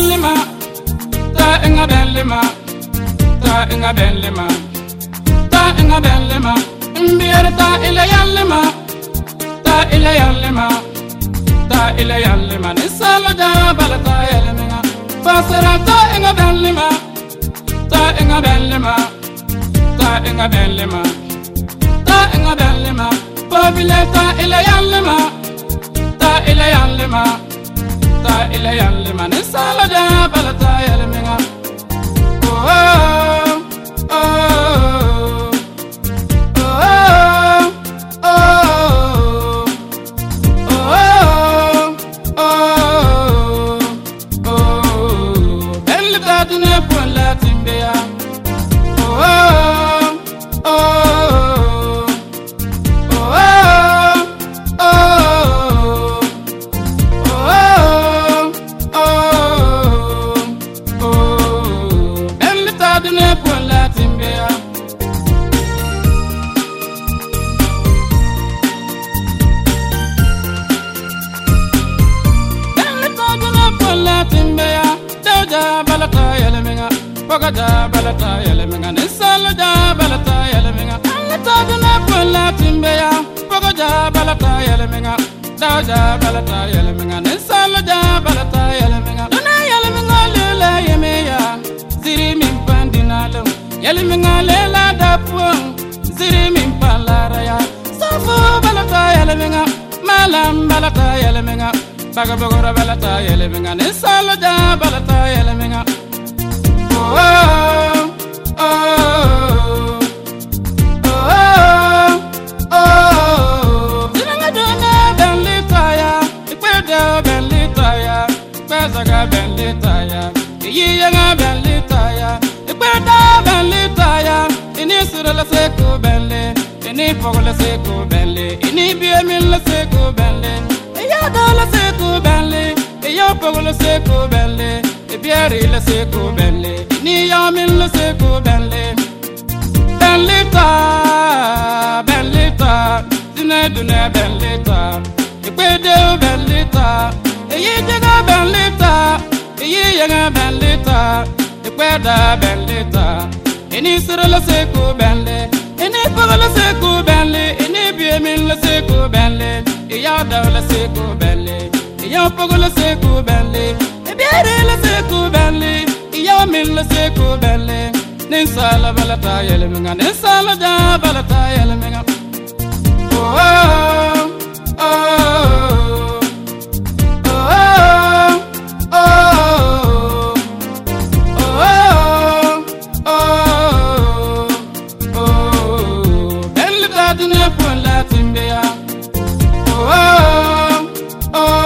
bellima, ta inga bellima, ta inga bellima, ta inga bellima, imbir ta ila yallima, ta ila yallima, ta ila yallima, nisala ja balata yallima, fasara ta inga bellima, ta inga bellima, ta inga bellima, ta inga bellima, babile ta ila yallima, ta ila yallima. Ta ila yallima nisala ja balata yalminga oh oh oh oh oh oh belli tatune pola timbeya oh oh Pagada balata yeleminga nisala ja balata yeleminga alata duna pola timbeya pagada balata yeleminga daja balata yeleminga nisala ja balata yeleminga duna yeleminga lela yemeya ziri min pandinalo yeleminga lela dapuan ziri min palaraya safu balata yeleminga malam balata yeleminga bagabagora balata yeleminga nisala ja balata yeleminga oh oh oh oh dinga dona bellitaya ikweda bellitaya kwezaga bellitaya yiyanga bellitaya ikweda bellitaya ini surala seko belle ini pogla seko belle ini biemil seko belle ya dala seko belle ya pogla seko belle biari la seko belle ni yamin la seko belle bellita bellita dine dune bellita ikwede bellita yega bellita yega bellita ikweda bellita ini sura la seko belle ini pagala la seko belle ini biemin la seko belle ya daw la seko belle ya pagala la seko belle biari la seko belle ya min la seko belle nisala balata yeleminga nisala ja balata yeleminga oh oh oh oh oh oh belle dadune pola timbeya oh oh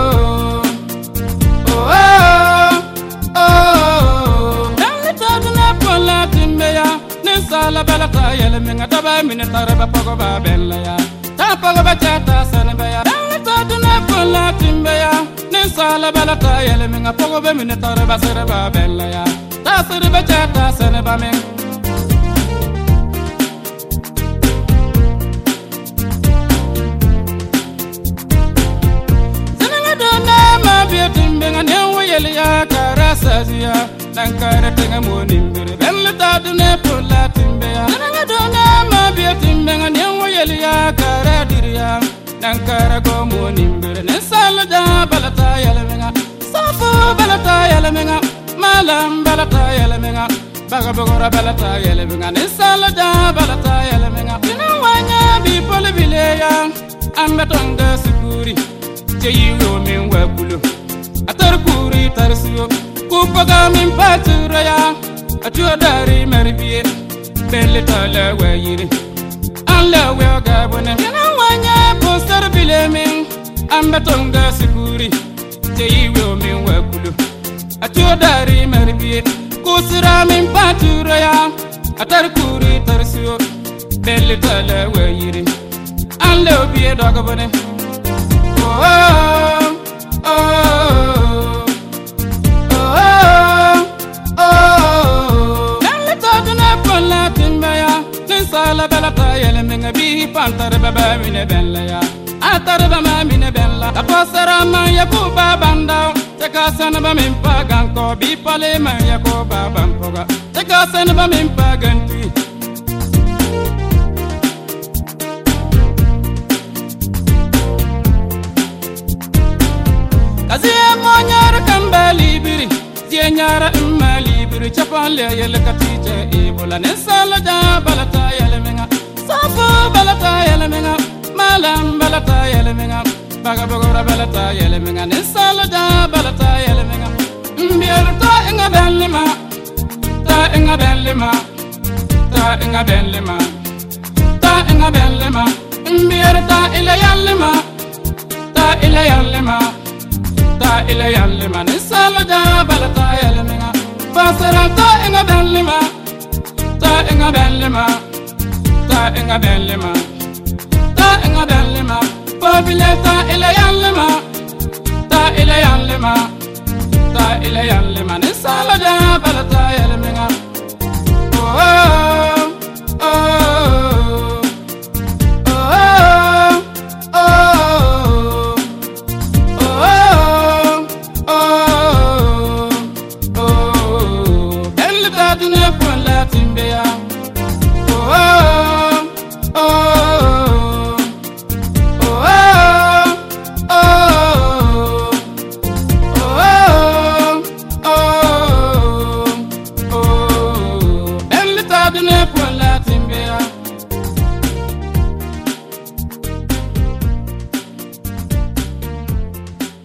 la balata yeleminga daba min taraba pagoba bella ya ta pagoba chata sanba ya ta duna pola timbeya nisala balata yeleminga pagoba min taraba serba bella ya ta serba chata sanba men zananga dona ma bietimbenga newo yele ya karasazia nankara tenga monimbere bella ta duna pola nananga dona ma bietimbenga newo yele ya karadiria nankara go monimbere nisala ja balata yeleminga safu balata yeleminga malam balata yeleminga bagabagora balata yeleminga nisala ja balata yeleminga tinawanya bi polibileya ambatonga sikuri jeyiwo min wabulu atar kuri tarsiyo kupaga min paturaya atuwa dari marbiye belle tala wayire alla wega bone kana wanya poster bilemin ambatonga sikuri jeyiwo min wabulu atuwa dari marbiye kusira min paturaya atar kuri tarsiyo belle tala wayire alla biye doga bone oh oh oh oh sala balata yeleminga bi pantar baba mine bella ya atar bama mine bella apasara ma yakuba banda Teka sana ba min pagan ko bi pale man ya ko babam poga. Teka sana ba min pagan ti. Kaziya mo nyara kamba libiri, ziya nyara imma libiri. Chapan le yele katije ibola ne sala ja balata yele menga. Safo balata yele menga, malam balata yele menga. Baga bogora balata yele menga ne sala ja balata yele menga. Mbierta inga bellima, ta inga bellima, ta inga bellima, ta inga bellima. Mbierta ila yallima, ta ila yallima, ta ila yallima ne sala ja balata yele menga. Basara ta inga bellima, ta inga bellima, ta inga bellima, ta inga bellima. Babileta ila yallima, ta ila yallima, ta ila yallima. Ni sala ja balata yallima.